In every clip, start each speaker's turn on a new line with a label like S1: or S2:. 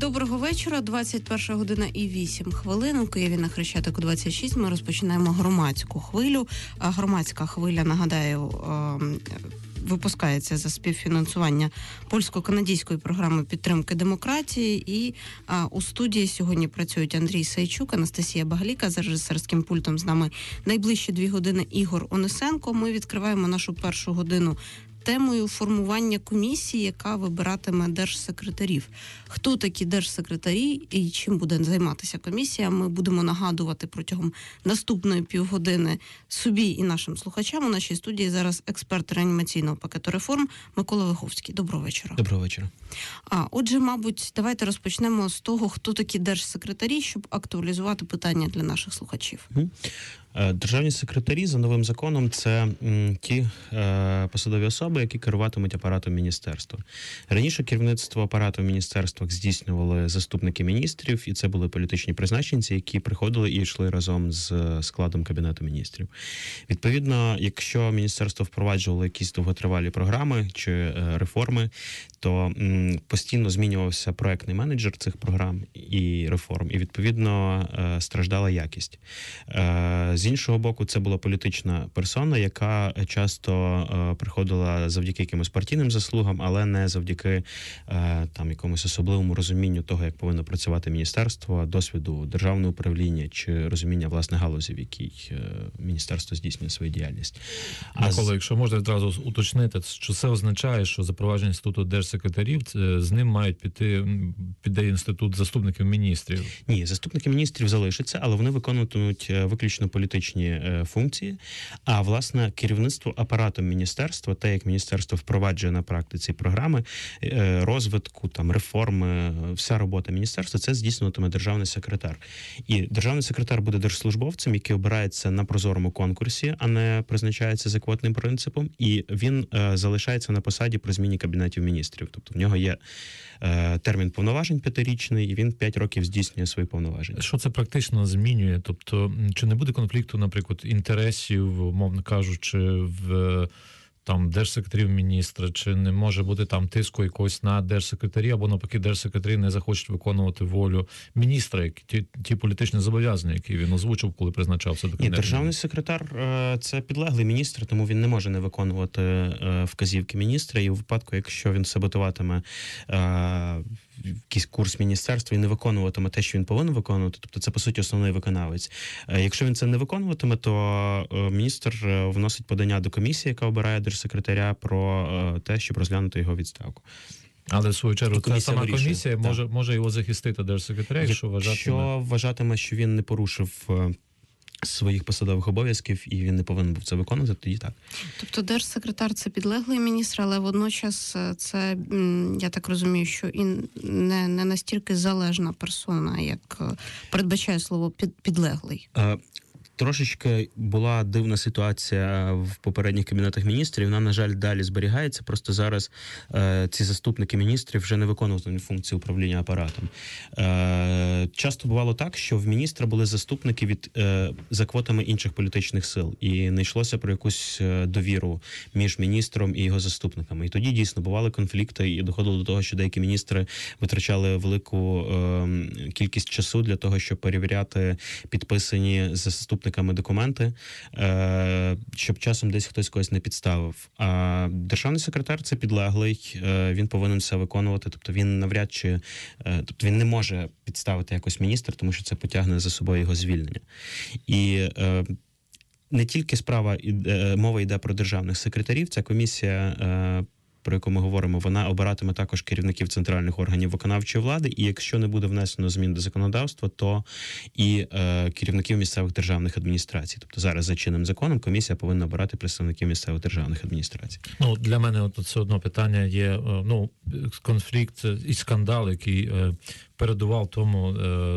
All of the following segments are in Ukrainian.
S1: Доброго вечора, 21 година і 8 хвилин. У Києві на Хрещатику 26 ми розпочинаємо громадську хвилю. Громадська хвиля, нагадаю, випускається за співфінансування польсько-канадської програми підтримки демократії. І у студії сьогодні працюють Андрій Сайчук, Анастасія Багаліка, за режисерським пультом з нами найближчі 2 години Ігор Онисенко. Ми відкриваємо нашу першу годину темою формування комісії, яка вибиратиме держсекретарів. Хто такі держсекретарі і чим буде займатися комісія, ми будемо нагадувати протягом наступної півгодини собі і нашим слухачам. У нашій студії зараз експерт реанімаційного пакету реформ Микола Виховський. Доброго вечора.
S2: Доброго вечора.
S1: Отже, мабуть, давайте розпочнемо з того, хто такі держсекретарі, щоб актуалізувати питання для наших слухачів.
S2: Державні секретарі за новим законом – це ті посадові особи, які керуватимуть апаратом міністерства. Раніше керівництво апарату в міністерствах здійснювали заступники міністрів, і це були політичні призначенці, які приходили і йшли разом з складом Кабінету міністрів. Відповідно, якщо міністерство впроваджувало якісь довготривалі програми чи реформи, то постійно змінювався проектний менеджер цих програм і реформ, і, відповідно, страждала якість. З іншого боку, це була політична персона, яка часто приходила завдяки якимось партійним заслугам, але не завдяки якомусь особливому розумінню того, як повинно працювати міністерство, досвіду державного управління чи розуміння, власне, галузі, в якій міністерство здійснює свою діяльність.
S3: Микола, якщо можна відразу уточнити, що це означає, що запровадження інституту держсекретарів, з ним мають піде інститут заступників міністрів?
S2: Ні, заступники міністрів залишаться, але вони виконуватимуть виключно політичні функції, а, власне, керівництво апаратом міністерства, те, як міністерство впроваджує на практиці програми розвитку, реформи, вся робота міністерства, це здійснюватиме державний секретар. І державний секретар буде держслужбовцем, який обирається на прозорому конкурсі, а не призначається за квотним принципом, і він залишається на посаді при зміні Кабінетів міністрів. Тобто в нього є термін повноважень 5-річний, і він 5 років здійснює свої повноваження.
S3: Що це практично змінює? Тобто, чи не буде конфлікту, наприклад, інтересів, умовно кажучи, в держсекретарів міністра, чи не може бути тиску якогось на держсекретарі, або навпаки держсекретарі не захочуть виконувати волю міністра, ті політичні зобов'язання, які він озвучив, коли призначався до Кабінету?
S2: Державний секретар – це підлеглий міністр, тому він не може не виконувати вказівки міністра, і у випадку, якщо він саботуватиме якийсь курс міністерства і не виконуватиме те, що він повинен виконувати, тобто це, по суті, основний виконавець. Якщо він це не виконуватиме, то міністр вносить подання до комісії, яка обирає держсекретаря, про те, щоб розглянути його відставку.
S3: Але, в свою чергу, та сама комісія може його захистити, держсекретаря, якщо
S2: вважатиме, що він не порушив своїх посадових обов'язків, і він не повинен був це виконувати, тоді так.
S1: Тобто держсекретар – це підлеглий міністр, але водночас це, я так розумію, що і не настільки залежна персона, як передбачає слово підлеглий.
S2: Трошечки була дивна ситуація в попередніх Кабінетах міністрів, вона, на жаль, далі зберігається, просто зараз ці заступники міністрів вже не виконують функції управління апаратом. Часто бувало так, що в міністра були заступники за квотами інших політичних сил, і не йшлося про якусь довіру між міністром і його заступниками. І тоді, дійсно, бували конфлікти, і доходило до того, що деякі міністри витрачали велику кількість часу для того, щоб перевіряти підписані заступниками документи, щоб часом десь хтось когось не підставив. А державний секретар – це підлеглий, він повинен все виконувати, тобто він навряд чи, він не може підставити якось міністра, тому що це потягне за собою його звільнення. І не тільки мова йде про державних секретарів, ця комісія, про яку ми говоримо, вона обиратиме також керівників центральних органів виконавчої влади, і якщо не буде внесено змін до законодавства, то і керівників місцевих державних адміністрацій. Тобто зараз за чинним законом комісія повинна обирати представників місцевих державних адміністрацій.
S3: Для мене все одно питання є, конфлікт і скандал, який передував тому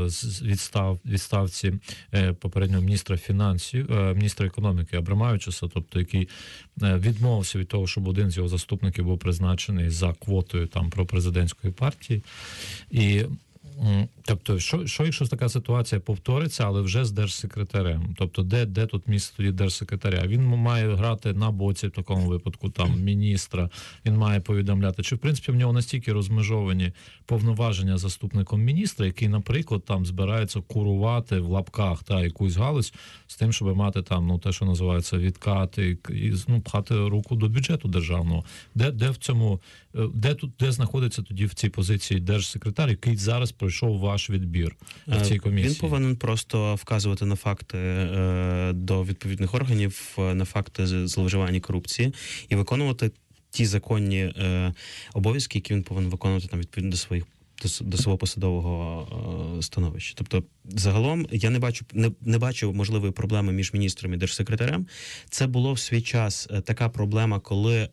S3: відставці попереднього міністра фінансів, міністра економіки Абрамавичуса, тобто який відмовився від того, щоб один з його заступників був призначений за квотою пропрозидентської партії. І Тобто, що якщо така ситуація повториться, але вже з держсекретарем? Тобто, де тут місце тоді держсекретаря? Він має грати на боці в такому випадку там міністра, він має повідомляти. Чи в принципі в нього настільки розмежовані повноваження заступником міністра, який, наприклад, там збирається курувати в лапках якусь галузь з тим, щоб мати там те, що називається відкати, і пхати руку до бюджету державного? Де в цьому, де знаходиться тоді в цій позиції держсекретар, який зараз пройшов ваш відбір в цій комісії?
S2: Він повинен просто вказувати на факти до відповідних органів, на факти зловживання корупції і виконувати ті законні обов'язки, які він повинен виконувати там відповідно до свого посадового становища. Тобто, загалом, я не бачу можливої проблеми між міністром і держсекретарем. Це було в свій час така проблема, коли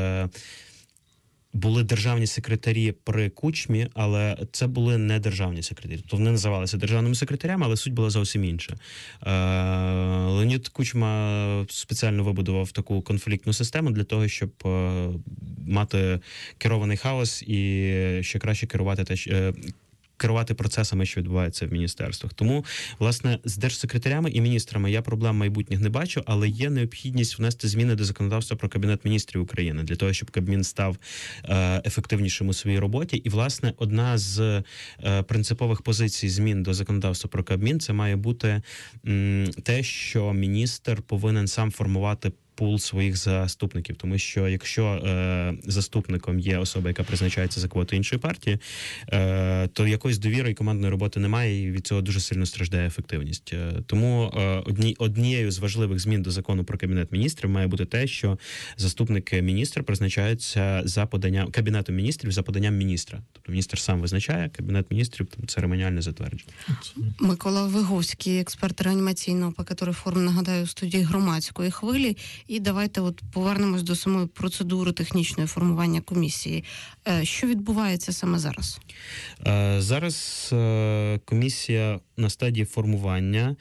S2: були державні секретарі при Кучмі, але це були не державні секретарі. Тобто вони називалися державними секретарями, але суть була зовсім інша. Леонід Кучма спеціально вибудував таку конфліктну систему для того, щоб мати керований хаос і ще краще керувати процесами, що відбуваються в міністерствах. Тому, власне, з держсекретарями і міністрами я проблем майбутніх не бачу, але є необхідність внести зміни до законодавства про Кабінет міністрів України для того, щоб Кабмін став ефективнішим у своїй роботі. І, власне, одна з принципових позицій змін до законодавства про Кабмін – це має бути те, що міністр повинен сам формувати пул своїх заступників, тому що якщо заступником є особа, яка призначається за квоту іншої партії, то якоїсь довіри і командної роботи немає, і від цього дуже сильно страждає ефективність. Тому однією з важливих змін до закону про Кабінет міністрів має бути те, що заступники міністра призначаються за поданням Кабінетом міністрів за поданням міністра. Тобто міністр сам визначає, Кабінет міністрів там церемоніально затверджує.
S1: Микола Виговський, експерт реанімаційного пакету реформ, нагадаю, у студії Громадської хвилі. І давайте повернемось до самої процедури технічної формування комісії. Що відбувається саме зараз?
S2: Зараз комісія на стадії формування.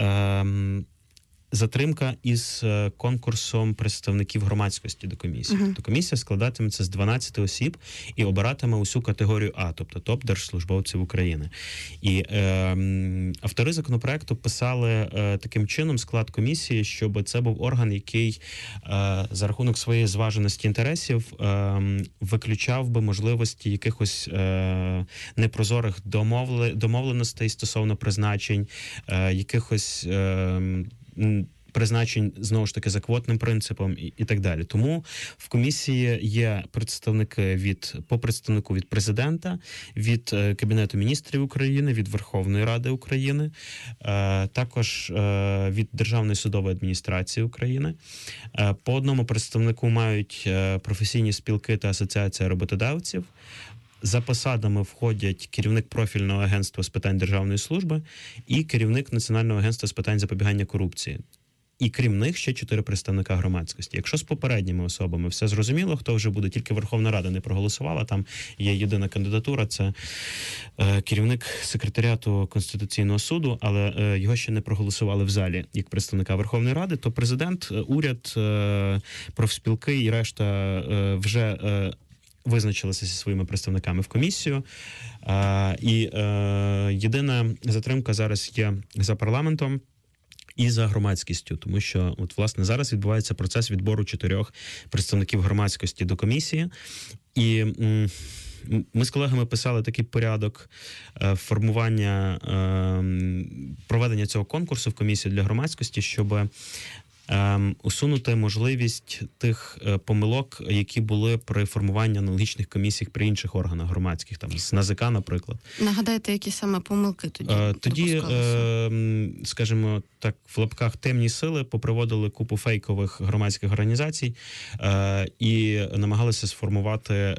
S2: Затримка із конкурсом представників громадськості до комісії. Тобто комісія складатиметься з 12 осіб і обиратиме усю категорію А, тобто топ-держслужбовців України. І автори законопроекту писали таким чином склад комісії, щоб це був орган, який за рахунок своєї зваженості інтересів виключав би можливості якихось непрозорих домовленостей стосовно призначень, якихось призначень, знову ж таки, за квотним принципом і так далі. Тому в комісії є представники по представнику від президента, від Кабінету міністрів України, від Верховної Ради України, також від Державної судової адміністрації України. По одному представнику мають професійні спілки та асоціація роботодавців. За посадами входять керівник профільного агентства з питань державної служби і керівник Національного агентства з питань запобігання корупції. І крім них ще 4 представника громадськості. Якщо з попередніми особами все зрозуміло, хто вже буде, тільки Верховна Рада не проголосувала, там є єдина кандидатура, це керівник секретаріату Конституційного суду, але його ще не проголосували в залі як представника Верховної Ради, то президент, уряд, профспілки і решта вже визначилися зі своїми представниками в комісію. І єдина затримка зараз є за парламентом і за громадськістю, тому що, власне, зараз відбувається процес відбору 4 представників громадськості до комісії. І ми з колегами писали такий порядок формування, проведення цього конкурсу в комісію для громадськості, щоб усунути можливість тих помилок, які були при формуванні аналогічних комісій при інших органах громадських, там з НАЗК, наприклад.
S1: Нагадайте, які саме помилки тоді?
S2: Тоді, скажімо так, в лапках темні сили поприводили купу фейкових громадських організацій і намагалися сформувати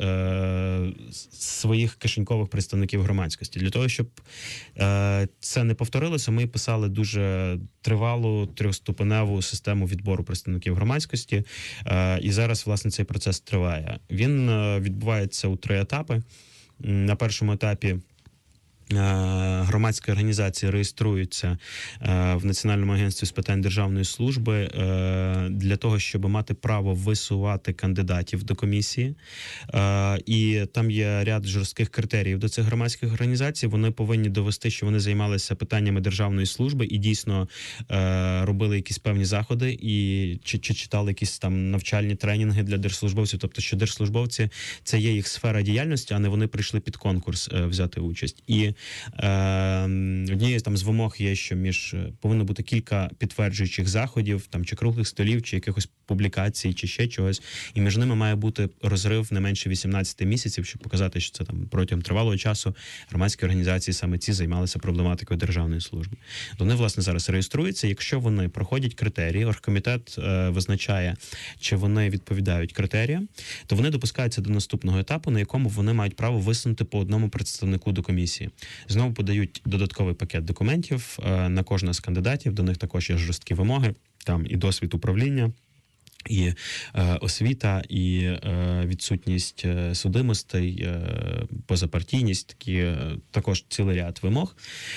S2: своїх кишенькових представників громадськості. Для того, щоб це не повторилося, ми писали дуже тривалу 3-ступеневу систему відбору представників громадськості, і зараз, власне, цей процес триває. Він відбувається у 3 етапи. На першому етапі громадські організації реєструються в Національному агентстві з питань державної служби для того, щоб мати право висувати кандидатів до комісії. І там є ряд жорстких критеріїв до цих громадських організацій. Вони повинні довести, що вони займалися питаннями державної служби і дійсно робили якісь певні заходи і чи читали якісь там навчальні тренінги для держслужбовців. Тобто, що держслужбовці – це є їх сфера діяльності, а не вони прийшли під конкурс взяти участь. І однією там з вимог є, що повинно бути кілька підтверджуючих заходів, там чи круглих столів, чи якихось публікацій, чи ще чогось. І між ними має бути розрив не менше 18 місяців, щоб показати, що це там протягом тривалого часу громадські організації саме ці займалися проблематикою державної служби. Вони, власне, зараз реєструються. Якщо вони проходять критерії, оргкомітет визначає, чи вони відповідають критеріям, то вони допускаються до наступного етапу, на якому вони мають право висунути по одному представнику до комісії. Знову подають додатковий пакет документів на кожного з кандидатів, до них також є жорсткі вимоги, там і досвід управління, і освіта, і відсутність судимостей, позапартійність, такі також цілий ряд вимог.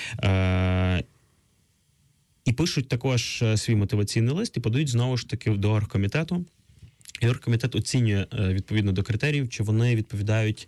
S2: І пишуть також свій мотиваційний лист і подають знову ж таки до оргкомітету. І оргкомітет оцінює відповідно до критеріїв, чи вони відповідають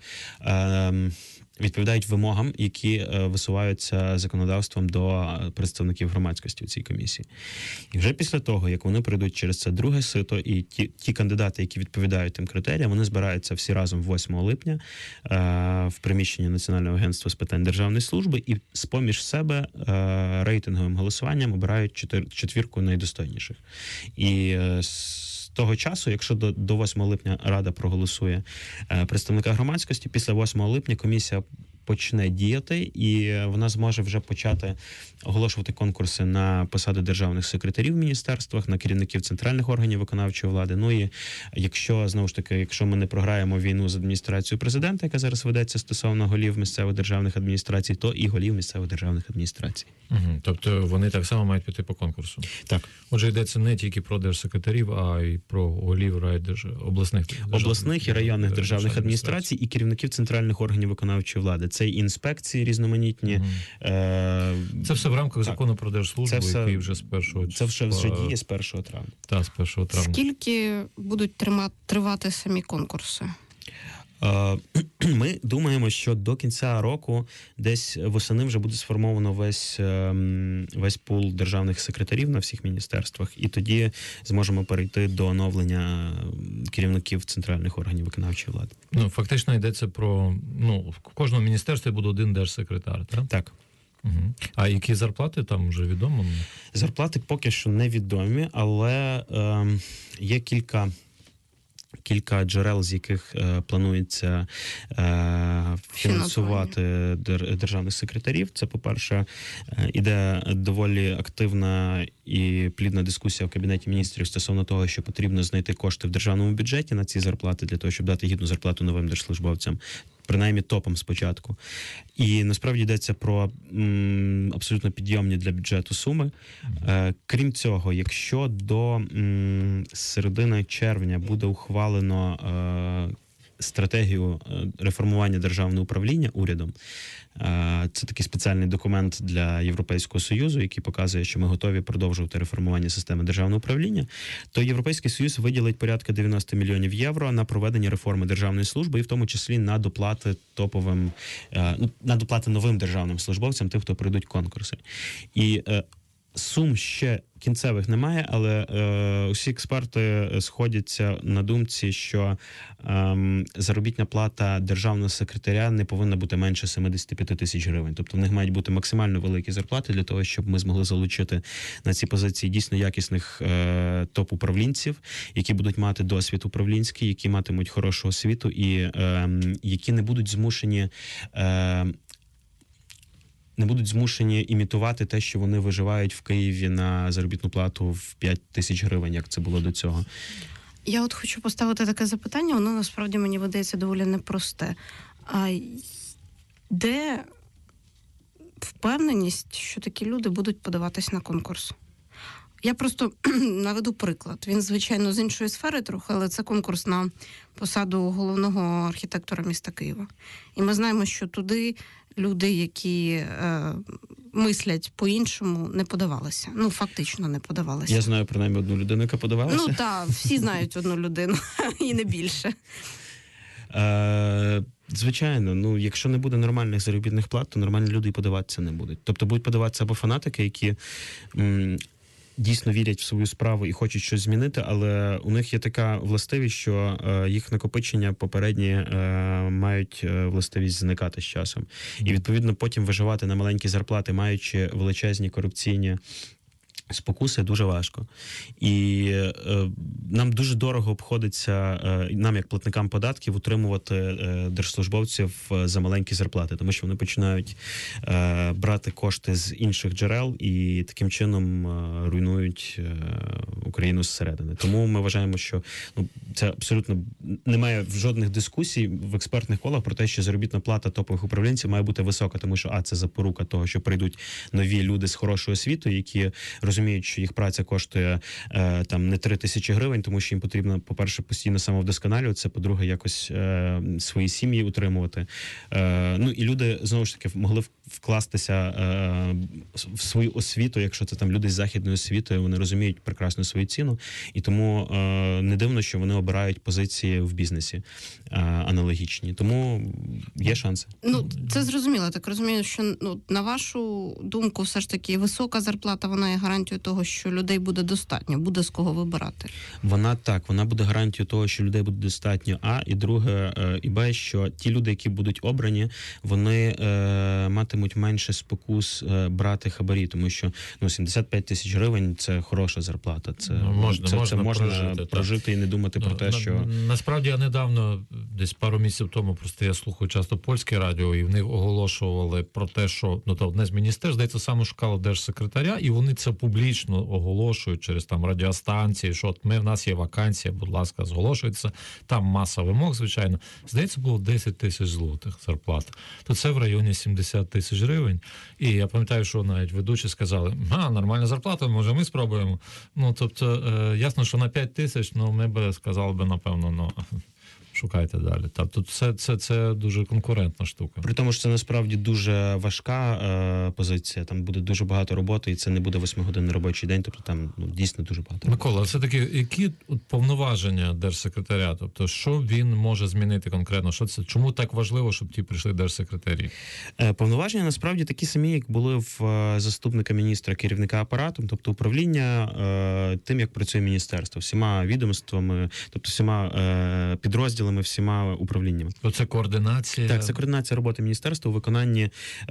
S2: вимогам, які висуваються законодавством до представників громадськості у цій комісії. І вже після того, як вони пройдуть через це друге сито, і ті кандидати, які відповідають тим критеріям, вони збираються всі разом 8 липня в приміщенні Національного агентства з питань державної служби і з-поміж себе рейтинговим голосуванням обирають четвірку найдостойніших. І з того часу, якщо до 8 липня Рада проголосує представника громадськості, після 8 липня комісія почне діяти, і вона зможе вже почати оголошувати конкурси на посади державних секретарів в міністерствах, на керівників центральних органів виконавчої влади. Ну і якщо, знову ж таки, якщо ми не програємо війну з адміністрацією президента, яка зараз ведеться стосовно голів місцевих державних адміністрацій, то і голів місцевих державних адміністрацій.
S3: Тобто вони так само мають піти по конкурсу?
S2: Так.
S3: Отже, йдеться не тільки про держсекретарів, а й про голів обласних
S2: і районних державних адміністрацій і керівників центральних органів виконавчої влади. Це і інспекції різноманітні.
S3: Це все в рамках закону про держслужбу, який вже з 1
S2: Це вже діє з 1 травня.
S3: Так, з 1 травня.
S1: Скільки будуть тривати самі конкурси?
S2: Ми думаємо, що до кінця року десь восени вже буде сформовано весь пул державних секретарів на всіх міністерствах, і тоді зможемо перейти до оновлення керівників центральних органів виконавчої влади.
S3: Фактично йдеться про, в кожному міністерстві буде один держсекретар, так?
S2: Так.
S3: Угу. А які зарплати там вже відомо?
S2: Зарплати поки що невідомі, але є кілька джерел, з яких планується фінансувати державних секретарів. Це, по-перше, іде доволі активна і плідна дискусія в Кабінеті міністрів стосовно того, що потрібно знайти кошти в державному бюджеті на ці зарплати, для того, щоб дати гідну зарплату новим держслужбовцям. Принаймні топом спочатку. І насправді йдеться про абсолютно підйомні для бюджету суми. Крім цього, якщо до середини червня буде ухвалено стратегію реформування державного управління урядом, це такий спеціальний документ для Європейського Союзу, який показує, що ми готові продовжувати реформування системи державного управління, то Європейський Союз виділить порядка 90 мільйонів євро на проведення реформи державної служби, і в тому числі на доплати новим державним службовцям, тим, хто пройдуть конкурси. І сум ще кінцевих немає, але усі експерти сходяться на думці, що заробітна плата державного секретаря не повинна бути менше 75 тисяч гривень. Тобто в них мають бути максимально великі зарплати для того, щоб ми змогли залучити на ці позиції дійсно якісних топ-управлінців, які будуть мати досвід управлінський, які матимуть хорошу освіту і які не будуть змушені імітувати те, що вони виживають в Києві на заробітну плату в 5 тисяч гривень, як це було до цього.
S1: Я от хочу поставити таке запитання, воно насправді мені видається доволі непросте. А де впевненість, що такі люди будуть подаватись на конкурс? Я просто наведу приклад. Він, звичайно, з іншої сфери трохи, але це конкурс на посаду головного архітектора міста Києва. І ми знаємо, що туди люди, які мислять по-іншому, не подавалися. Ну, фактично не подавалися.
S2: Я знаю принаймні одну людину, яка подавалася.
S1: Ну, так, всі знають одну людину, і не більше.
S2: Звичайно, ну якщо не буде нормальних заробітних плат, то нормальні люди і подаватися не будуть. Тобто будуть подаватися або фанатики, які дійсно вірять в свою справу і хочуть щось змінити, але у них є така властивість, що їх накопичення попередні мають властивість зникати з часом. І відповідно потім виживати на маленькі зарплати, маючи величезні корупційні спокуси, дуже важко. І нам дуже дорого обходиться, нам, як платникам податків, утримувати держслужбовців за маленькі зарплати, тому що вони починають брати кошти з інших джерел і таким чином руйнують Україну зсередини. Тому ми вважаємо, що це абсолютно немає жодних дискусій в експертних колах про те, що заробітна плата топових управлінців має бути висока, тому що це запорука того, що прийдуть нові люди з хорошою освітою, які розуміють, що їх праця коштує там не 3 тисячі гривень, тому що їм потрібно, по-перше, постійно самовдосконалюватися, по-друге, якось свої сім'ї утримувати. Ну і люди, знову ж таки, могли вкластися в свою освіту, якщо це там люди з західної освіти, вони розуміють прекрасно свою ціну, і тому не дивно, що вони обирають позиції в бізнесі аналогічні. Тому є шанси.
S1: Ну, це зрозуміло. Так розумію, що на вашу думку, все ж таки, висока зарплата, вона є гарантією того, що людей буде достатньо, буде з кого вибирати. Вона
S2: буде гарантією того, що людей буде достатньо, і друге, і Б, що ті люди, які будуть обрані, вони матимуть менше спокус брати хабарі, тому що 75 тисяч гривень – це хороша зарплата. Це можна прожити і не думати про те, що...
S3: Насправді, я недавно, десь пару місяців тому, просто я слухаю часто польське радіо, і в них оголошували про те, що одне з міністерств, здається, саме шукало держсекретаря, і вони це публічно оголошують через там радіостанції, що в нас є вакансія, будь ласка, зголошується. Там маса вимог, звичайно. Здається, було 10 тисяч злотих зарплата. То це в районі 70 тисяч гривень. І я пам'ятаю, що навіть ведучі сказали, нормальна зарплата, може ми спробуємо. Тобто, ясно, що на 5 тисяч, ми б сказали, напевно, шукайте далі. Тобто це дуже конкурентна штука.
S2: При тому, що це насправді дуже важка позиція, там буде дуже багато роботи, і це не буде 8-годинний робочий день, тобто там дійсно дуже багато роботи.
S3: Микола, все-таки які повноваження держсекретаря? Тобто, що він може змінити конкретно? Чому так важливо, щоб ті прийшли держсекретарі?
S2: Повноваження насправді такі самі, як були в заступника міністра, керівника апаратом, тобто управління тим, як працює міністерство, всіма відомствами, тобто всіма підрозділами, всіма управліннями.
S3: Це координація?
S2: Так, це координація роботи міністерства у виконанні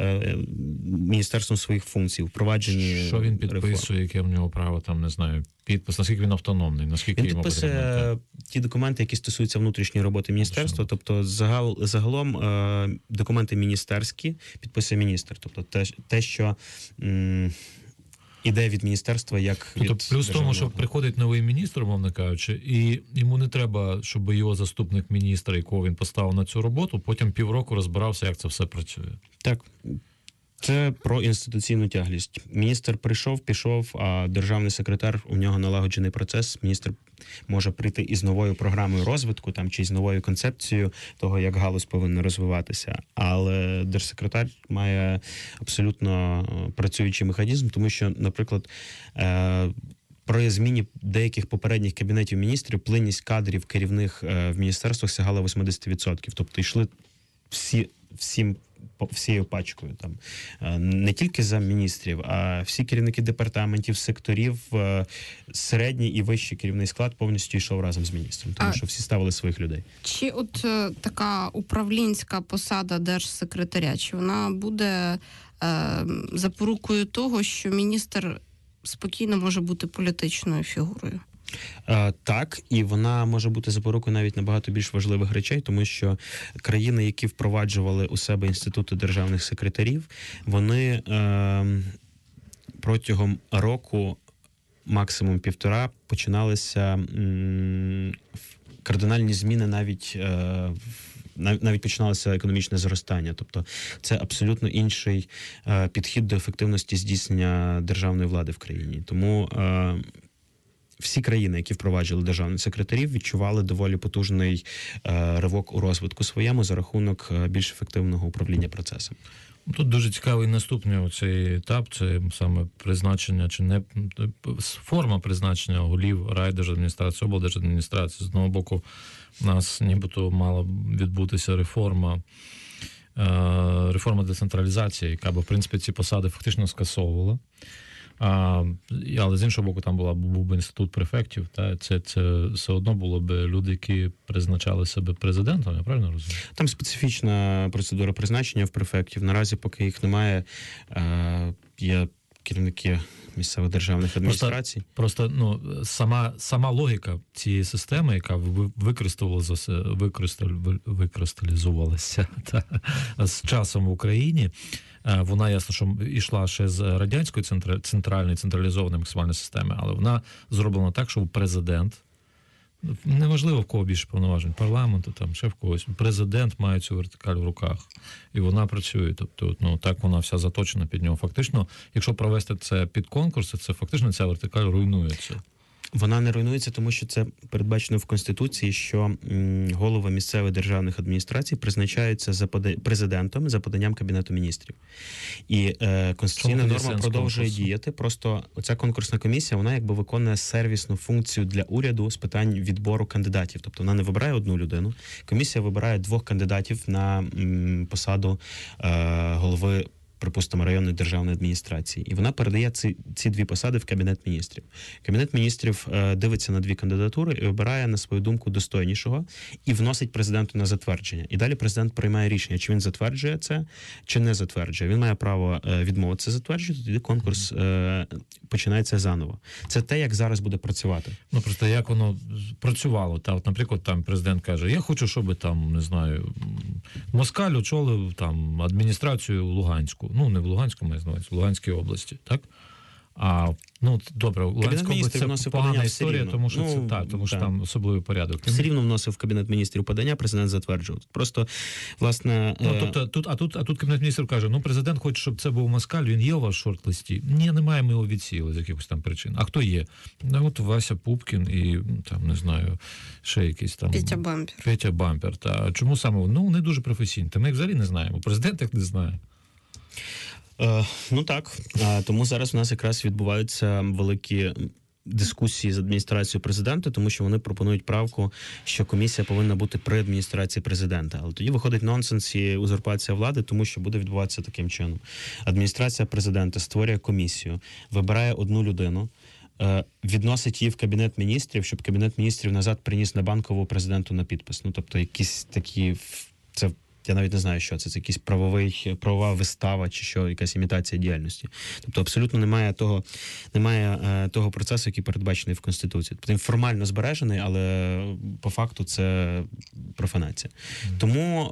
S2: міністерством своїх функцій, впровадженні.
S3: Що він підписує, яке в нього право, там, не знаю, підпис, наскільки він автономний, наскільки
S2: він
S3: йому
S2: підписує ті документи, які стосуються внутрішньої роботи міністерства, тобто загалом документи міністерські підписує міністр, тобто те, що іде від міністерства, як
S3: тобто,
S2: від
S3: плюс в тому, що приходить новий міністр, мовно кажучи, і йому не треба, щоб його заступник міністра, якого він поставив на цю роботу, потім півроку розбирався, як це все працює.
S2: Так. Це про інституційну тяглість. Міністр прийшов, пішов, а державний секретар, у нього налагоджений процес. Міністр може прийти із новою програмою розвитку там, чи з новою концепцією того, як галузь повинна розвиватися. Але держсекретар має абсолютно працюючий механізм, тому що, наприклад, при зміні деяких попередніх кабінетів міністрів плинність кадрів керівних в міністерствах сягала 80%. Тобто йшли всією пачкою. Там не тільки за міністрів, а всі керівники департаментів, секторів, середній і вищий керівний склад повністю йшов разом з міністром, тому що всі ставили своїх людей.
S1: Чи така управлінська посада держсекретаря, чи вона буде запорукою того, що міністр спокійно може бути політичною фігурою?
S2: Так, і вона може бути запорукою навіть набагато більш важливих речей, тому що країни, які впроваджували у себе інститути державних секретарів, вони протягом року, максимум 1,5, починалися кардинальні зміни навіть починалося економічне зростання. Тобто це абсолютно інший підхід до ефективності здійснення державної влади в країні. Тому всі країни, які впроваджували державних секретарів, відчували доволі потужний ривок у розвитку своєму за рахунок більш ефективного управління процесом.
S3: Тут дуже цікавий наступний оцей етап, це саме призначення чи не форма призначення голів райдержадміністрації, облдержадміністрації. З одного боку, у нас нібито мала відбутися реформа децентралізації, яка б, в принципі, ці посади фактично скасовувала. Але з іншого боку, там був би інститут префектів, та це все одно було б люди, які призначали себе президентом, я правильно розумію?
S2: Там специфічна процедура призначення в префектів. Наразі, поки їх немає, є керівники місцевих державних адміністрацій.
S3: Просто сама логіка цієї системи, яка викристалізувалася з часом в Україні, вона, ясно, що йшла ще з радянської центральної, централізованої максимальної системи, але вона зроблена так, щоб президент, неважливо в кого більше повноважень, парламенту, там, ще в когось, президент має цю вертикаль в руках, і вона працює. Тобто, так вона вся заточена під нього. Фактично, якщо провести це під конкурси, це фактично ця вертикаль руйнується.
S2: Вона не руйнується, тому що це передбачено в Конституції, що голови місцевих державних адміністрацій призначаються президентом за поданням Кабінету міністрів. І конституційна норма продовжує діяти. Просто оця конкурсна комісія, вона якби виконує сервісну функцію для уряду з питань відбору кандидатів. Тобто вона не вибирає одну людину. Комісія вибирає 2 кандидатів на посаду голови, припустимо, районної державної адміністрації. І вона передає ці 2 посади в Кабінет міністрів. Кабінет міністрів дивиться на 2 кандидатури і обирає, на свою думку, достойнішого і вносить президенту на затвердження. І далі президент приймає рішення, чи він затверджує це, чи не затверджує. Він має право відмовитися затверджувати, тоді конкурс починається заново. Це те, як зараз буде працювати.
S3: Просто як воно працювало. От, наприклад, там президент каже, я хочу, щоб там, не знаю, Москаль очолив там адміністрацію Луганську. Не в Луганську, маю на увазі, в Луганській області, так? Добре, Луганська область – це погана історія, тому що що там особливий порядок.
S2: Все рівно вносив в Кабінет міністрів подання, президент затверджував. Просто, власне...
S3: Тут Кабінет міністрів каже, президент хоче, щоб це був Москаль, він є у вас в шорт-листі? Ні, немає, ми його відсіяли з якихось там причин. А хто є? От Вася Пупкін і, там, не знаю, ще якийсь там... Петя Бампер. Чому саме? Не дуже професійні. Ми їх взагалі не знаємо. Президент їх не знає.
S2: Так. Тому зараз у нас якраз відбуваються великі дискусії з адміністрацією президента, тому що вони пропонують правку, що комісія повинна бути при адміністрації президента. Але тоді виходить нонсенс і узурпація влади, тому що буде відбуватися таким чином. Адміністрація президента створює комісію, вибирає одну людину, відносить її в Кабінет міністрів, щоб Кабінет міністрів назад приніс на Банкову президенту на підпис. Тобто якісь такі... Це я навіть не знаю, що це. Це якась правова вистава чи що, якась імітація діяльності. Тобто абсолютно немає того процесу, який передбачений в Конституції. Тобто він формально збережений, але по факту це профанація. Тому,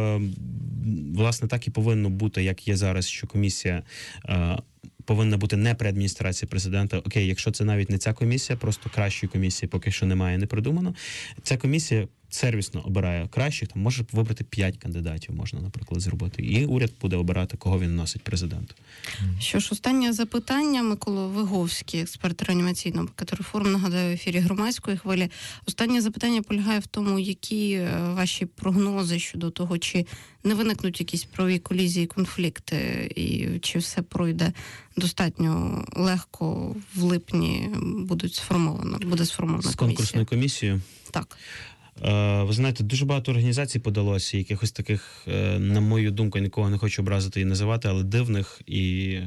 S2: власне, так і повинно бути, як є зараз, що комісія повинна бути не при адміністрації президента. Окей, якщо це навіть не ця комісія, просто кращої комісії поки що немає, не придумано. Ця комісія сервісно обирає кращих, там може вибрати 5 кандидатів, можна, наприклад, зробити. І уряд буде обирати, кого він вносить президенту.
S1: Що ж, останнє запитання. Микола Виговський, експерт реанімаційного пакету реформ, нагадаю, в ефірі Громадської хвилі. Останнє запитання полягає в тому, які ваші прогнози щодо того, чи не виникнуть якісь правові колізії, конфлікти, і чи все пройде достатньо легко в липні буде сформована комісія?
S2: З конкурсною комісією?
S1: Так.
S2: Ви знаєте, дуже багато організацій подалося, якихось таких, на мою думку, нікого не хочу образити і називати, але дивних, і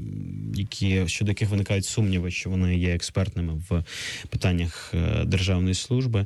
S2: щодо яких виникають сумніви, що вони є експертними в питаннях державної служби.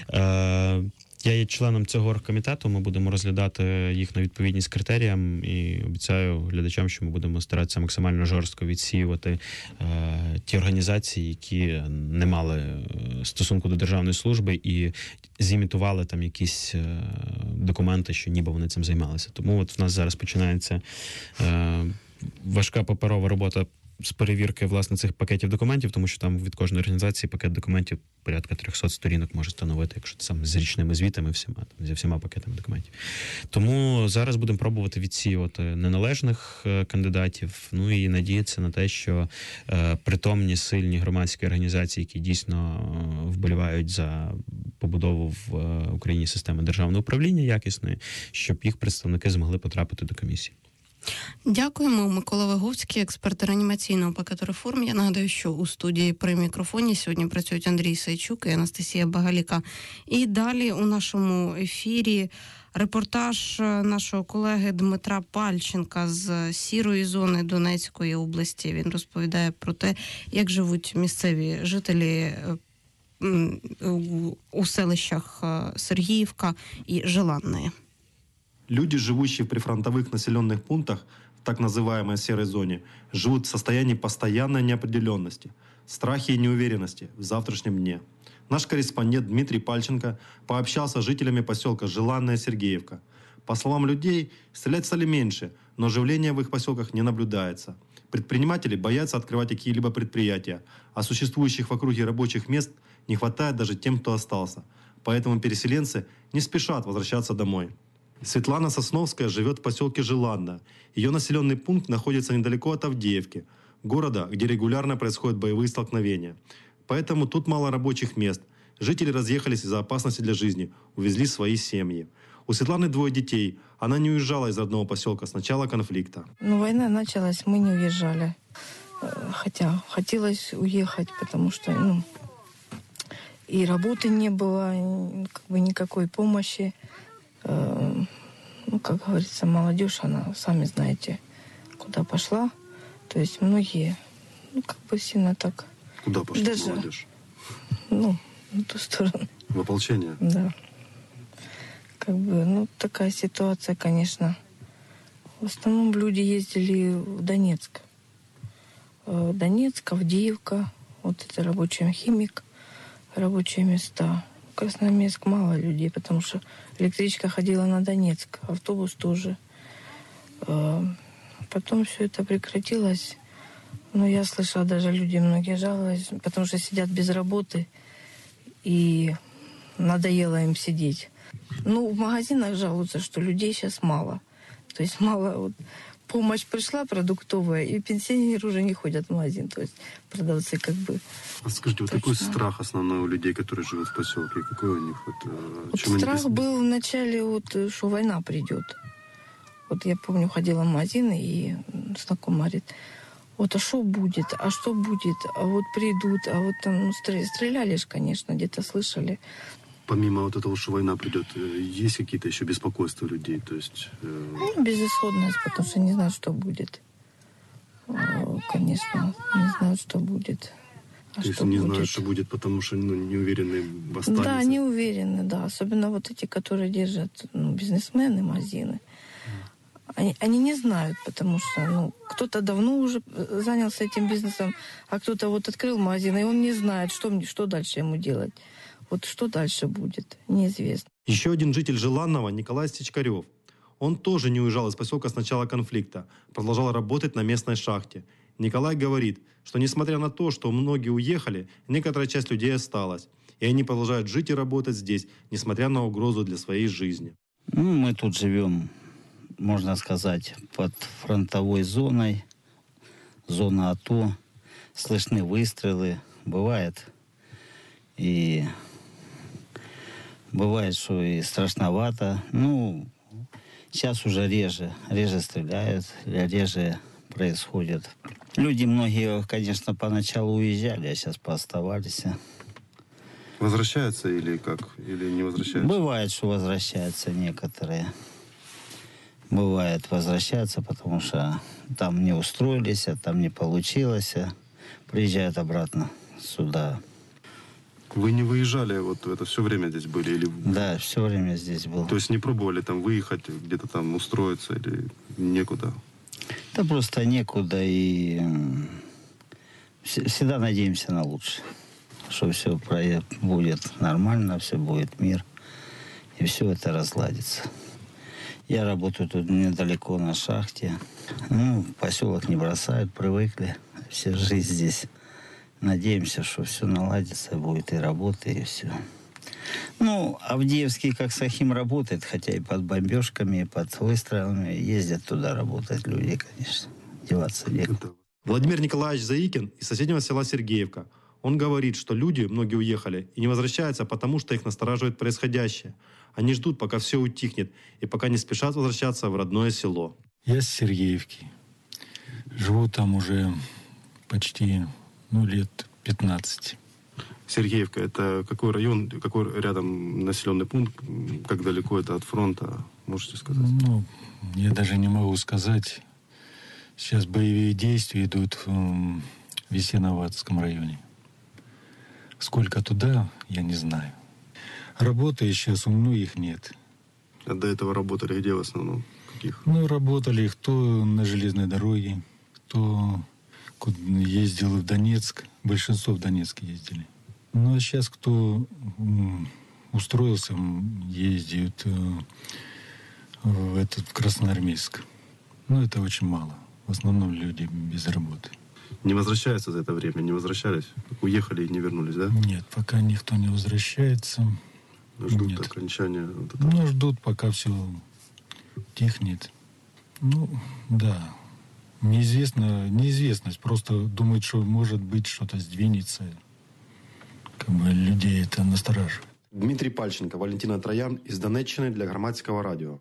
S2: Я є членом цього оргкомітету, ми будемо розглядати їх на відповідність критеріям і обіцяю глядачам, що ми будемо старатися максимально жорстко відсіювати ті організації, які не мали стосунку до державної служби і зімітували там якісь документи, що ніби вони цим займалися. Тому от в нас зараз починається важка паперова робота з перевірки, власне, цих пакетів документів, тому що там від кожної організації пакет документів порядка 300 сторінок може становити, якщо це саме з річними звітами всіма, зі всіма пакетами документів. Тому зараз будемо пробувати відсіювати неналежних кандидатів, ну і надіятися на те, що притомні, сильні громадські організації, які дійсно вболівають за побудову в Україні системи державного управління якісної, щоб їх представники змогли потрапити до комісії.
S1: Дякуємо. Микола Виговський, експерт реанімаційного пакету реформ. Я нагадаю, що у студії при мікрофоні сьогодні працюють Андрій Сайчук і Анастасія Багаліка. І далі у нашому ефірі репортаж нашого колеги Дмитра Пальченка з сірої зони Донецької області. Він розповідає про те, як живуть місцеві жителі у селищах Сергіївка і Желанне.
S4: Люди, живущие в прифронтовых населенных пунктах, в так называемой серой зоне, живут в состоянии постоянной неопределенности, страхе и неуверенности в завтрашнем дне. Наш корреспондент Дмитрий Пальченко пообщался с жителями поселка Желанная Сергеевка. По словам людей, стрелять стали меньше, но оживления в их поселках не наблюдается. Предприниматели боятся открывать какие-либо предприятия, а существующих в округе рабочих мест не хватает даже тем, кто остался. Поэтому переселенцы не спешат возвращаться домой. Светлана Сосновская живет в поселке Желанна. Ее населенный пункт находится недалеко от Авдеевки, города, где регулярно происходят боевые столкновения. Поэтому тут мало рабочих мест. Жители разъехались из-за опасности для жизни, увезли свои семьи. У Светланы 2 детей. Она не уезжала из родного поселка с начала конфликта.
S5: Война началась, мы не уезжали. Хотя хотелось уехать, потому что и работы не было, никакой помощи. Как говорится, молодежь, она, сами знаете, куда пошла. То есть многие, сильно так...
S4: Куда пошла
S5: даже,
S4: молодежь?
S5: На ту сторону.
S4: В ополчение?
S5: Да. Такая ситуация, конечно. В основном люди ездили в Донецк. Донецк, Авдеевка, вот это рабочий химик, рабочие места. В Красноармейск мало людей, потому что электричка ходила на Донецк, автобус тоже. Потом все это прекратилось. Но я слышала, даже люди многие жаловались, потому что сидят без работы, и надоело им сидеть. В магазинах жалуются, что людей сейчас мало. То есть мало... Помощь пришла продуктовая, и пенсионеры уже не ходят в магазин. То есть продавцы
S4: А скажите,
S5: точно.
S4: какой страх основной у людей, которые живут в поселке? Какой у них?
S5: Страх был вначале, что война придет. Я помню, ходила в магазин, и знакомая говорит, а что будет, а что будет, а придут, а там стреляли ж, конечно, где-то слышали.
S4: Помимо этого, что война придет, есть какие-то еще беспокойства людей? То есть,
S5: безысходность, потому что не знают, что будет. Конечно, не знают, что будет.
S4: То есть не знают, что будет, потому что не уверены в останется?
S5: Да, не уверены, да. Особенно эти, которые держат бизнесмены, магазины. Они не знают, потому что кто-то давно уже занялся этим бизнесом, а кто-то открыл магазин, и он не знает, что дальше ему делать. Что дальше будет, неизвестно.
S4: Еще один житель Желанного, Николай Стечкарев. Он тоже не уезжал из поселка с начала конфликта, продолжал работать на местной шахте. Николай говорит, что несмотря на то, что многие уехали, некоторая часть людей осталась. И они продолжают жить и работать здесь, несмотря на угрозу для своей жизни.
S6: Мы тут живем, можно сказать, под фронтовой зоной. Зона АТО. Слышны выстрелы. Бывает что и страшновато. Сейчас уже реже стреляют, реже происходит. Люди многие, конечно, поначалу уезжали, а сейчас пооставались.
S4: Возвращаются или как? Или не возвращаются?
S6: Бывает, что возвращаются некоторые. Бывает, возвращаются, потому что там не устроились, там не получилось. Приезжают обратно сюда.
S4: Вы не выезжали, это все время здесь были? Или...
S6: Да, все время здесь был.
S4: То есть не пробовали там выехать, где-то там устроиться или некуда?
S6: Да просто некуда, и всегда надеемся на лучшее. Что все будет нормально, все будет мир, и все это разладится. Я работаю тут недалеко на шахте. Поселок не бросают, привыкли. вся жизнь здесь. Надеемся, что все наладится, будет и работа, и все. Ну, Авдеевский как Сахим работает, хотя и под бомбежками, и под выстрелами. Ездят туда работать люди, конечно. Деваться некуда.
S4: Владимир Николаевич Заикин из соседнего села Сергеевка. Он говорит, что люди, многие уехали, и не возвращаются, потому что их настораживает происходящее. Они ждут, пока все утихнет, и пока не спешат возвращаться в родное село.
S7: Я с Сергеевки. Живу там уже почти лет 15.
S8: Сергеевка — это какой район, какой рядом населенный пункт, как далеко это от фронта, можете сказать?
S7: Я даже не могу сказать. Сейчас боевые действия идут в Весеноватском районе. Сколько туда, я не знаю. Работы сейчас у многих нет.
S8: А до этого работали где в основном? Каких?
S7: Работали кто на железной дороге, кто ездил в Донецк. Большинство в Донецк ездили. А сейчас кто устроился, ездит в Красноармейск. Это очень мало. В основном люди без работы.
S8: Не возвращаются за это время? Не возвращались? Уехали и не вернулись, да?
S7: Нет, пока никто не возвращается.
S8: Ждут окончания. Вот этого.
S7: Ждут, пока все тихнет. Да. Неизвестность. Просто думают, что может быть что-то сдвинется. Людей это настораживает.
S4: Дмитрий Пальченко, Валентина Троян из Донеччини для Громадського радіо.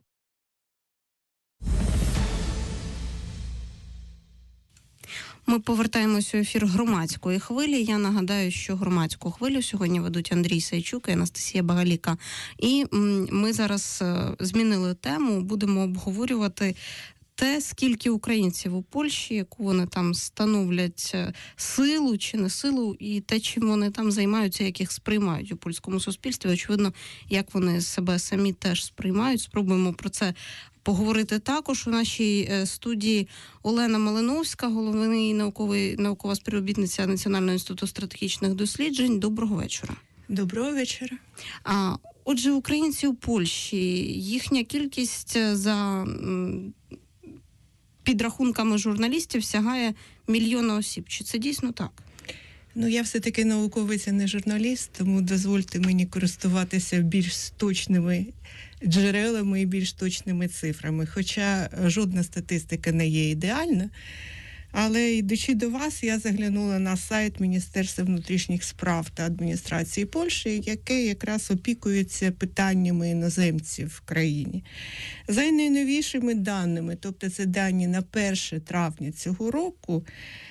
S1: Ми повертаємося у ефір громадської хвилі. Я нагадаю, що громадську хвилю сьогодні ведуть Андрій Сайчук і Анастасія Багаліка. І ми зараз змінили тему, будемо обговорювати те, скільки українців у Польщі, яку вони там становлять силу чи не силу, і те, чим вони там займаються, як їх сприймають у польському суспільстві. Очевидно, як вони себе самі теж сприймають. Спробуємо про це поговорити також. У нашій студії Олена Малиновська, головний наукова співробітниця Національного інституту стратегічних досліджень. Доброго вечора.
S9: Доброго вечора.
S1: Отже, українці у Польщі, їхня кількість за підрахунками журналістів сягає 1 мільйона осіб. Чи це дійсно так?
S9: Я все-таки науковець, а не журналіст, тому дозвольте мені користуватися більш точними джерелами і більш точними цифрами. Хоча жодна статистика не є ідеальна. Але, йдучи до вас, я заглянула на сайт Міністерства внутрішніх справ та адміністрації Польщі, яке якраз опікується питаннями іноземців в країні. За найновішими даними, тобто це дані на 1 травня цього року,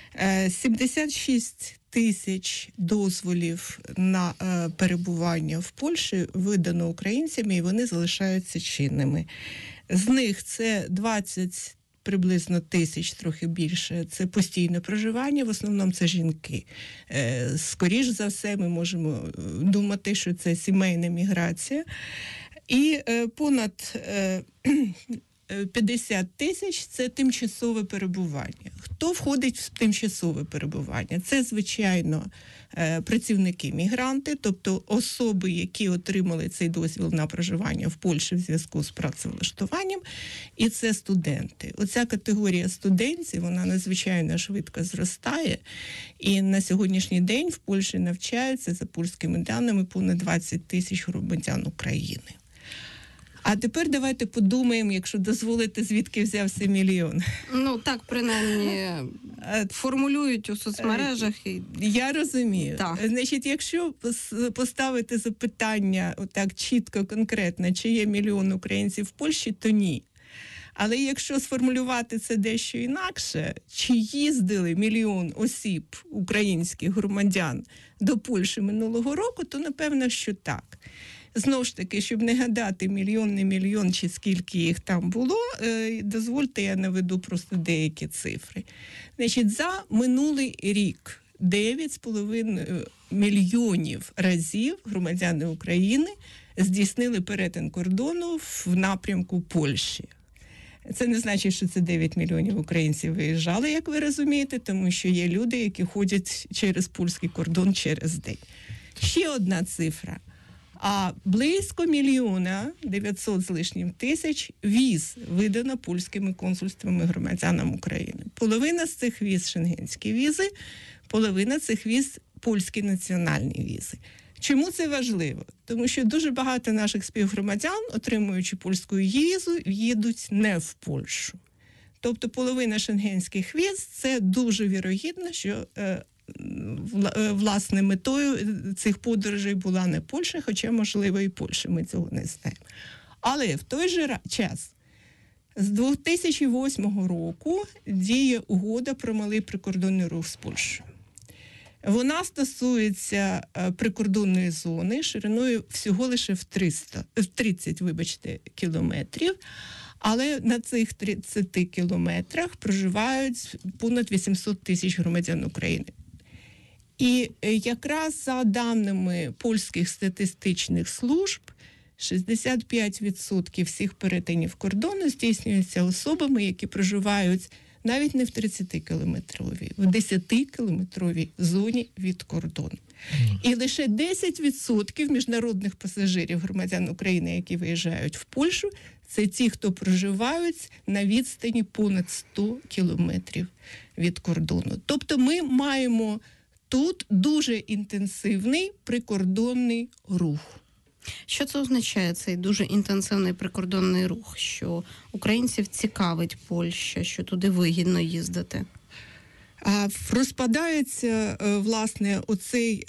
S9: 76 тисяч дозволів на перебування в Польщі видано українцями, і вони залишаються чинними. З них це 20 приблизно тисяч, трохи більше, це постійне проживання, в основному це жінки. Скоріш за все, ми можемо думати, що це сімейна міграція. І понад 50 тисяч – це тимчасове перебування. Хто входить в тимчасове перебування? Це, звичайно, працівники-мігранти, тобто особи, які отримали цей дозвіл на проживання в Польщі в зв'язку з працевлаштуванням, і це студенти. Оця категорія студентів, вона надзвичайно швидко зростає, і на сьогоднішній день в Польщі навчаються, за польськими даними, понад 20 тисяч громадян України. А тепер давайте подумаємо, якщо дозволите, звідки взявся 1 мільйон.
S1: Так, принаймні, формулюють у соцмережах.
S9: Я розумію.
S1: Так.
S9: Значить, якщо поставити запитання отак чітко, конкретно, чи є 1 мільйон українців в Польщі, то ні. Але якщо сформулювати це дещо інакше, чи їздили 1 мільйон осіб, українських громадян, до Польщі минулого року, то напевно, що так. Знову ж таки, щоб не гадати мільйон, не мільйон, чи скільки їх там було, дозвольте, я наведу просто деякі цифри. Значить, за минулий рік 9,5 мільйонів разів громадяни України здійснили перетин кордону в напрямку Польщі. Це не значить, що це 9 мільйонів українців виїжджали, як ви розумієте, тому що є люди, які ходять через польський кордон через день. Ще одна цифра. А близько 1 900 з лишнім тисяч віз видано польськими консульствами громадянам України. Половина з цих віз – шенгенські візи, половина цих віз – польські національні візи. Чому це важливо? Тому що дуже багато наших співгромадян, отримуючи польську візу, їдуть не в Польщу. Тобто половина шенгенських віз – це дуже вірогідно, що власне метою цих подорожей була не Польща, хоча, можливо, і Польща, ми цього не знаємо. Але в той же час з 2008 року діє угода про малий прикордонний рух з Польщею. Вона стосується прикордонної зони шириною всього лише в 30 кілометрів, але на цих 30 кілометрах проживають понад 800 тисяч громадян України. І якраз за даними польських статистичних служб, 65% всіх перетинів кордону здійснюються особами, які проживають навіть не в 30-кілометровій, в 10-кілометровій зоні від кордону. І лише 10% міжнародних пасажирів громадян України, які виїжджають в Польщу, це ті, хто проживають на відстані понад 100 кілометрів від кордону. Тобто ми маємо тут дуже інтенсивний прикордонний рух.
S1: Що це означає, цей дуже інтенсивний прикордонний рух? Що українців цікавить Польща, що туди вигідно їздити?
S9: Розпадається, власне, оцей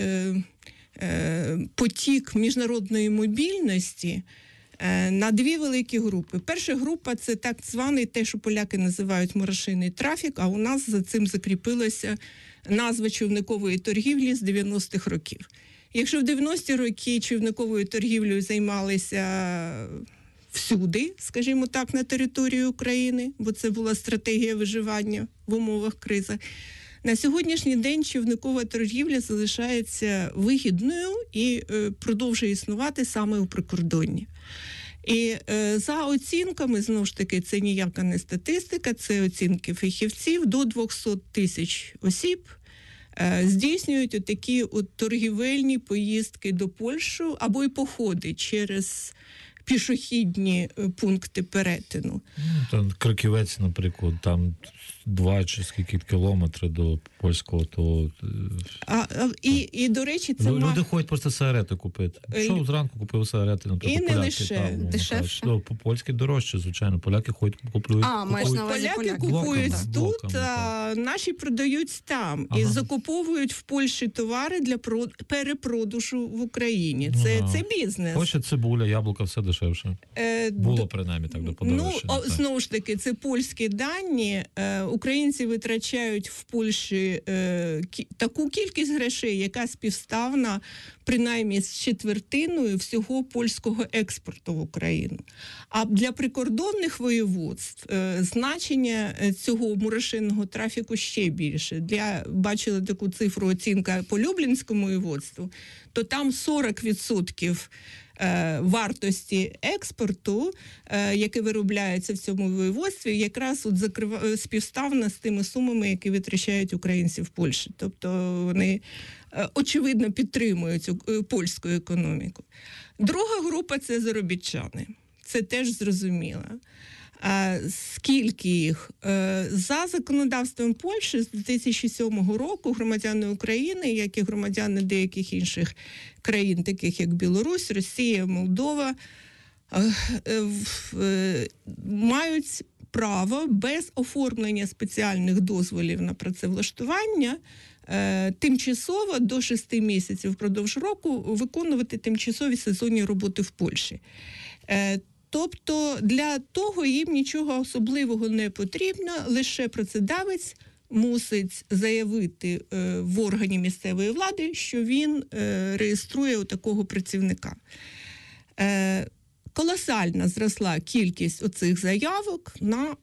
S9: потік міжнародної мобільності на дві великі групи. Перша група – це так званий, те, що поляки називають мурашиний трафік, а у нас за цим закріпилася назва човникової торгівлі з 90-х років. Якщо в 90-ті роки човниковою торгівлею займалися всюди, скажімо так, на території України, бо це була стратегія виживання в умовах кризи, на сьогоднішній день човникова торгівля залишається вигідною і продовжує існувати саме у прикордонні. І за оцінками, знову ж таки, це ніяка не статистика, це оцінки фахівців, до 200 тисяч осіб здійснюють отакі торгівельні поїздки до Польщі або й походи через пішохідні пункти перетину.
S3: Там Краківець, наприклад, там 2 чи скільки кілометрів до польського, то...
S9: І до речі, це...
S3: Люди ходять просто сигарети купити. Що зранку купив сигарети, наприклад,
S9: і не лише.
S1: Дешевше?
S3: По-польськи дорожче, звичайно. Поляки ходять, купують.
S9: Поляки купують тут, а наші продають там. І закуповують в Польщі товари для перепродажу в Україні. Це бізнес.
S3: Хоче цибуля, яблука, все дешевше. Було, принаймні, так до подорожчання.
S9: Знову ж таки, це польські дані. Українці витрачають в Польщі таку кількість грошей, яка співставна принаймні з четвертиною всього польського експорту в Україну. А для прикордонних воєводств значення цього мурашинного трафіку ще більше. Бачили таку цифру, оцінка по Люблінському воєводству, то там 40% вартості експорту, яке виробляється в цьому воєводстві, якраз співставна з тими сумами, які витрачають українці в Польщі. Тобто вони, очевидно, підтримують польську економіку. Друга група – це заробітчани. Це теж зрозуміло. Скільки їх? За законодавством Польщі з 2007 року громадяни України, як і громадяни деяких інших країн, таких як Білорусь, Росія, Молдова, мають право без оформлення спеціальних дозволів на працевлаштування тимчасово до 6 місяців впродовж року виконувати тимчасові сезонні роботи в Польщі. Тобто для того їм нічого особливого не потрібно, лише працедавець мусить заявити в органі місцевої влади, що він реєструє такого працівника. Колосально зросла кількість оцих заявок на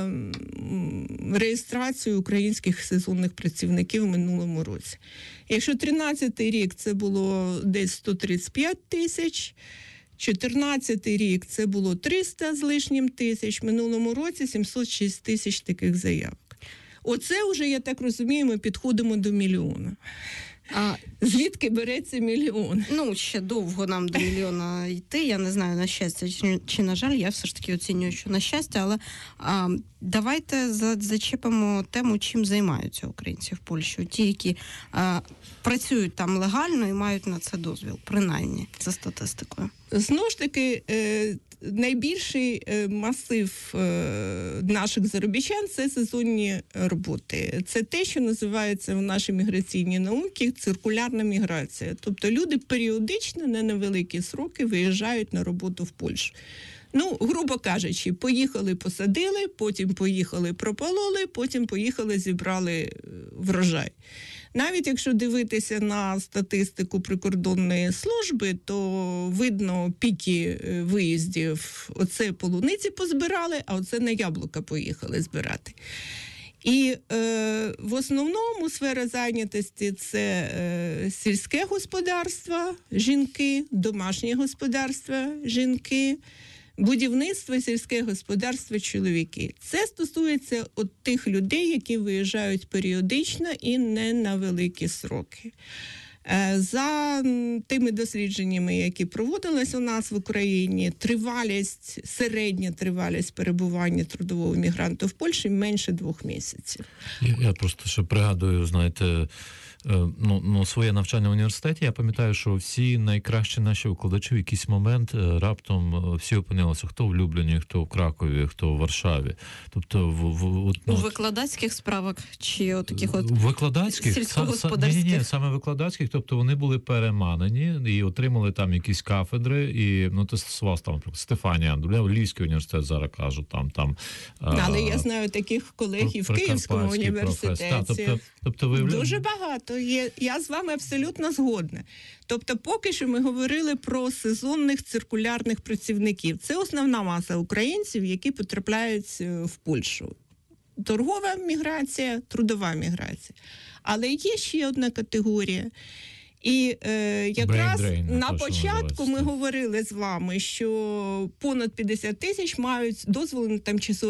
S9: реєстрацію українських сезонних працівників в минулому році. Якщо 13-й рік це було десь 135 тисяч, 14-й рік це було 300 з лишнім тисяч, в минулому році 706 тисяч таких заявок. Оце вже, я так розумію, ми підходимо до 1 мільйона. Звідки береться мільйон?
S1: Ну, ще довго нам до мільйона йти. Я не знаю, на щастя чи на жаль, я все ж таки оцінюю, що на щастя, але давайте зачепимо тему, чим займаються українці в Польщі. Ті, які працюють там легально і мають на це дозвіл, принаймні, за статистикою.
S9: Знову ж таки, найбільший масив наших заробітчан – це сезонні роботи. Це те, що називається в нашій міграційній науці циркулярна міграція. Тобто люди періодично, не на великі сроки, виїжджають на роботу в Польщу. Ну, грубо кажучи, поїхали, посадили, потім поїхали, пропололи, потім поїхали, зібрали врожай. Навіть якщо дивитися на статистику прикордонної служби, то видно піки виїздів. Оце полуниці позбирали, а оце на яблука поїхали збирати. І в основному сфера зайнятості – це сільське господарство, жінки, домашнє господарство, жінки, будівництво, сільське господарство, чоловіки. Це стосується от тих людей, які виїжджають періодично і не на великі сроки. За тими дослідженнями, які проводились у нас в Україні, середня тривалість перебування трудового мігранта в Польщі менше 2 місяців.
S3: Я просто ще пригадую, знаєте, своє навчання в університеті. Я пам'ятаю, що всі найкращі наші викладачі в якийсь момент раптом всі опинилися, хто в Любліні, хто в Кракові, хто в Варшаві. Тобто
S1: у викладацьких справах чи таких
S3: викладацьких,
S1: сільськогосподарських?
S3: Ні, саме викладацьких, тобто вони були переманені і отримали там якісь кафедри, і це стосувалося там, наприклад, Стефанія Андруля, Львівський університет зараз кажу, там.
S9: Але я знаю таких колег і в Київському університеті.
S3: Тобто
S9: дуже багато. Я з вами абсолютно згодна. Тобто поки що ми говорили про сезонних циркулярних працівників. Це основна маса українців, які потрапляють в Польщу. Торгова міграція, трудова міграція. Але є ще одна категорія. І якраз на початку ми говорили з вами, що понад 50 тисяч мають дозволи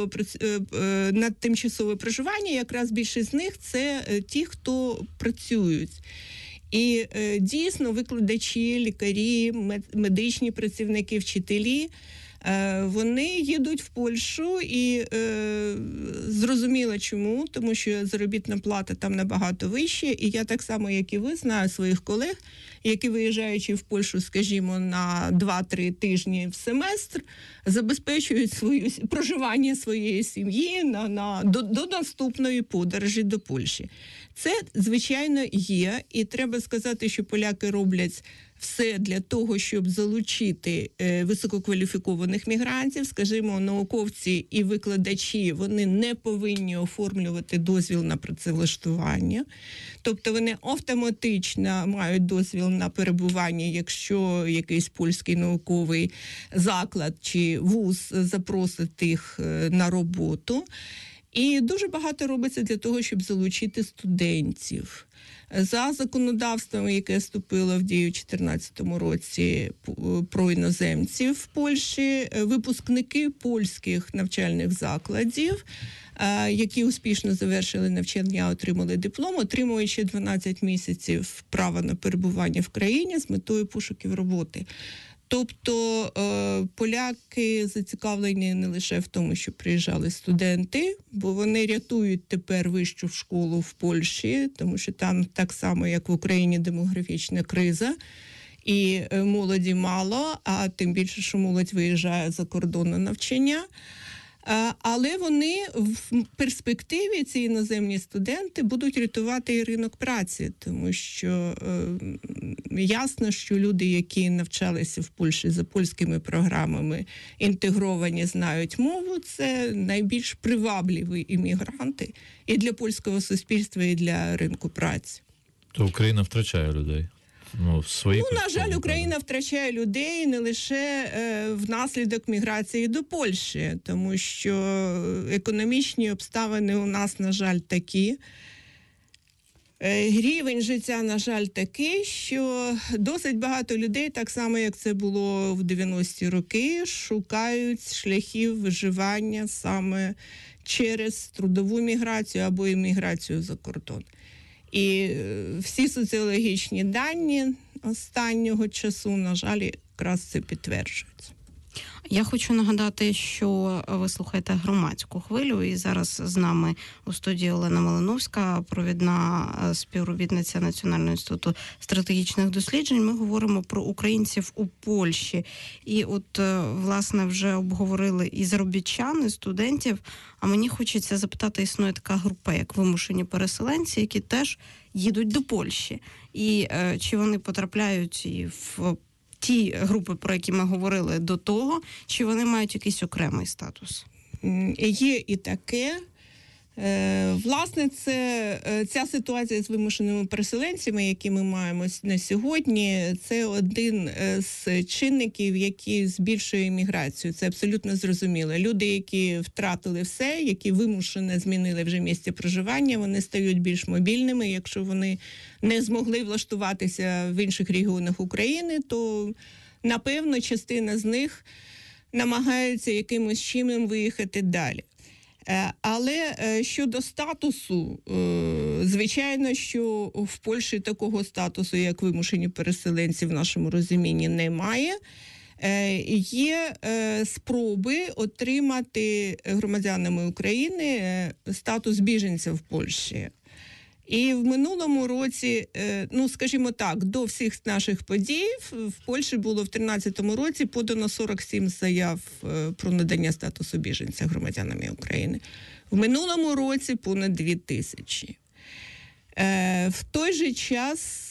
S9: на тимчасове проживання. Якраз більшість з них – це ті, хто працюють. І дійсно викладачі, лікарі, медичні працівники, вчителі – вони їдуть в Польщу і зрозуміло чому, тому що заробітна плата там набагато вища, і я так само, як і ви, знаю своїх колег, які виїжджаючи в Польщу, скажімо, на 2-3 тижні в семестр, забезпечують проживання своєї сім'ї до наступної подорожі до Польщі. Це, звичайно, є, і треба сказати, що поляки роблять все для того, щоб залучити висококваліфікованих мігрантів. Скажімо, науковці і викладачі, вони не повинні оформлювати дозвіл на працевлаштування. Тобто вони автоматично мають дозвіл на перебування, якщо якийсь польський науковий заклад чи вуз запросить їх на роботу. І дуже багато робиться для того, щоб залучити студентів. За законодавством, яке вступило в дію у 2014 році про іноземців в Польщі, випускники польських навчальних закладів, які успішно завершили навчання, отримали диплом, отримують ще 12 місяців права на перебування в країні з метою пошуків роботи. Тобто поляки зацікавлені не лише в тому, що приїжджали студенти, бо вони рятують тепер вищу школу в Польщі, тому що там так само, як в Україні, демографічна криза, і молоді мало, а тим більше, що молодь виїжджає за кордон на навчання. Але вони в перспективі, ці іноземні студенти, будуть рятувати і ринок праці, тому що ясно, що люди, які навчалися в Польщі за польськими програмами, інтегровані, знають мову, це найбільш привабливі іммігранти і для польського суспільства, і для ринку праці.
S3: То Україна втрачає людей?
S9: На жаль, Україна втрачає людей не лише внаслідок міграції до Польщі, тому що економічні обставини у нас, на жаль, такі. Рівень життя, на жаль, такий, що досить багато людей, так само, як це було в 90-ті роки, шукають шляхів виживання саме через трудову міграцію або імміграцію за кордон. І всі соціологічні дані останнього часу, на жаль, якраз це підтверджується.
S1: Я хочу нагадати, що ви слухаєте громадську хвилю, і зараз з нами у студії Олена Малиновська, провідна співробітниця Національного інституту стратегічних досліджень. Ми говоримо про українців у Польщі. І от, власне, вже обговорили і заробітчан, і студентів. А мені хочеться запитати, існує така група, як вимушені переселенці, які теж їдуть до Польщі. І чи вони потрапляють і в ті групи, про які ми говорили до того, чи вони мають якийсь окремий статус?
S9: Є і таке. Власне, ця ситуація з вимушеними переселенцями, які ми маємо на сьогодні, це один з чинників, який збільшує міграцію. Це абсолютно зрозуміло. Люди, які втратили все, які вимушено змінили вже місце проживання, вони стають більш мобільними. Якщо вони не змогли влаштуватися в інших регіонах України, то, напевно, частина з них намагаються якимось чином виїхати далі. Але щодо статусу, звичайно, що в Польщі такого статусу, як вимушені переселенці, в нашому розумінні немає. Є спроби отримати громадянами України статус біженця в Польщі. І в минулому році, скажімо так, до всіх наших подій в Польщі було в 2013 році подано 47 заяв про надання статусу біженця громадянами України. В минулому році понад 2000. В той же час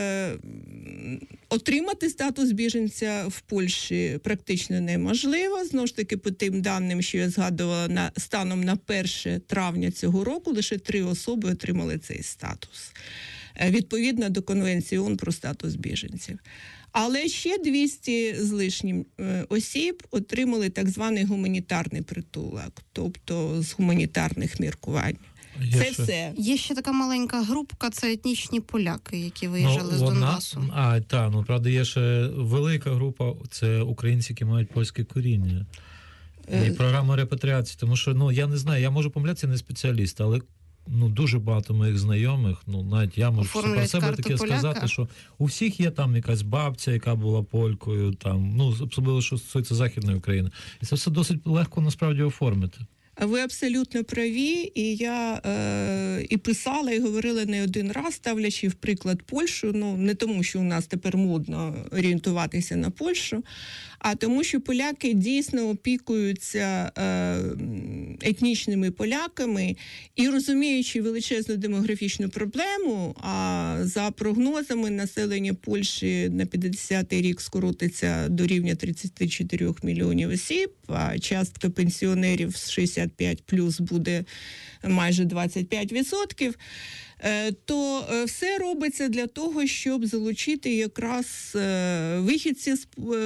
S9: отримати статус біженця в Польщі практично неможливо. Знову ж таки, по тим даним, що я згадувала, станом на 1 травня цього року лише 3 особи отримали цей статус. Відповідно до Конвенції ООН про статус біженців. Але ще 200 з лишнім осіб отримали так званий гуманітарний притулок, тобто з гуманітарних міркувань. Це все.
S1: Є ще така маленька групка, це етнічні поляки, які виїжджали з Донбасу.
S3: Правда, є ще велика група, це українці, які мають польське коріння. І програма репатріації, тому що, я не знаю, я можу помилятися, не спеціаліст, але дуже багато моїх знайомих, навіть я можу про себе таке сказати, що у всіх є там якась бабця, яка була полькою, особливо, що стосується Західної України. І це все досить легко, насправді, оформити.
S9: Ви абсолютно праві, і я і писала, і говорила не один раз, ставлячи в приклад Польщу, не тому, що у нас тепер модно орієнтуватися на Польщу, а тому, що поляки дійсно опікуються етнічними поляками і, розуміючи величезну демографічну проблему, а за прогнозами населення Польщі на 50-й рік скоротиться до рівня 34 мільйонів осіб, а частка пенсіонерів з 65 плюс буде майже 25%, то все робиться для того, щоб залучити якраз вихідців,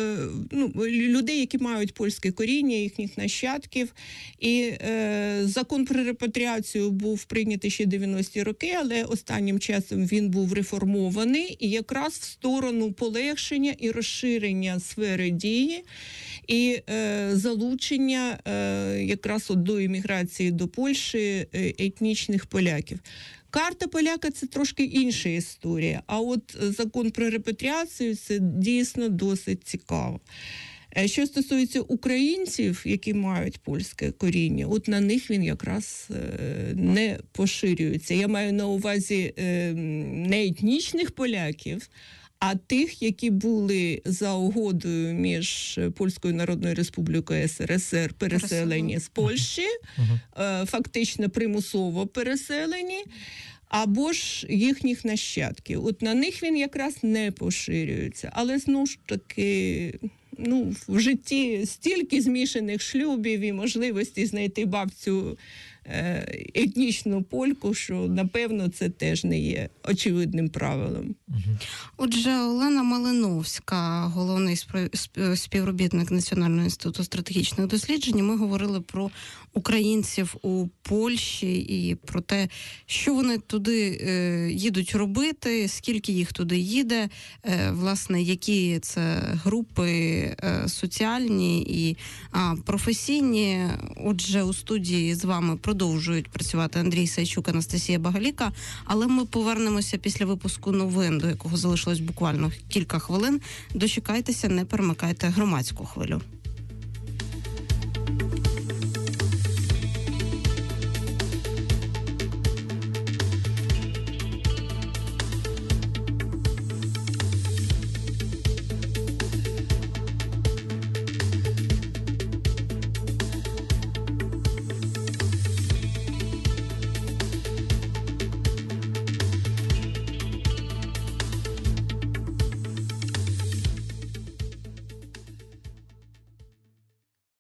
S9: людей, які мають польське коріння, їхніх нащадків. І закон про репатріацію був прийнятий ще 90-ті роки, але останнім часом він був реформований і якраз в сторону полегшення і розширення сфери дії і залучення якраз до імміграції до Польщі етнічних поляків. Карта поляка – це трошки інша історія, а от закон про репатріацію – це дійсно досить цікаво. Що стосується українців, які мають польське коріння, от на них він якраз не поширюється. Я маю на увазі не етнічних поляків, а тих, які були за угодою між Польською Народною Республікою СРСР переселені з Польщі, фактично примусово переселені, або ж їхніх нащадків. От на них він якраз не поширюється. Але, знову ж таки, в житті стільки змішаних шлюбів і можливості знайти бабцю етнічну польку, що, напевно, це теж не є очевидним правилом.
S1: Отже, Олена Малиновська, головний співробітник Національного інституту стратегічних досліджень, ми говорили про українців у Польщі і про те, що вони туди їдуть робити, скільки їх туди їде, власне, які це групи соціальні і професійні. Отже, у студії з вами продовжуємо продовжують працювати Андрій Сайчук, Анастасія Багаліка. Але ми повернемося після випуску новин, до якого залишилось буквально кілька хвилин. Дочекайтеся, не перемикайте громадську хвилю.